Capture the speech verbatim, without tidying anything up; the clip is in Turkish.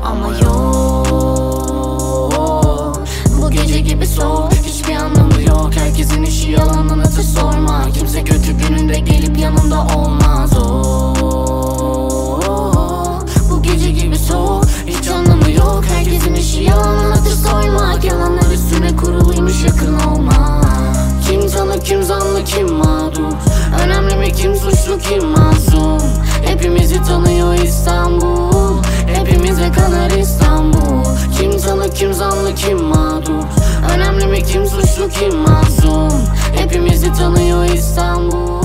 ama yok. Bu gece gibi soğuk, hiçbir anlamı yok. Herkesin işi yalanını da sorma. Kimse kötü gününde gelip yanında olmaz. Oh, bu gece gibi soğuk, hiç anlamı yok. Herkesin işi yalanını da sormak. Yalanlar üstüne kuruluymuş, yakın olma. Kim tanık, kim zanlı, kim mağdur? Önemli mi kim suçlu, kim masum? Hepimizi tanıyor İstanbul, hepimize kanar İstanbul. Kim tanık, kim zanlı, kim mağdur? Önemli mi kim suçlu, kim masum? Hepimizi tanıyor İstanbul.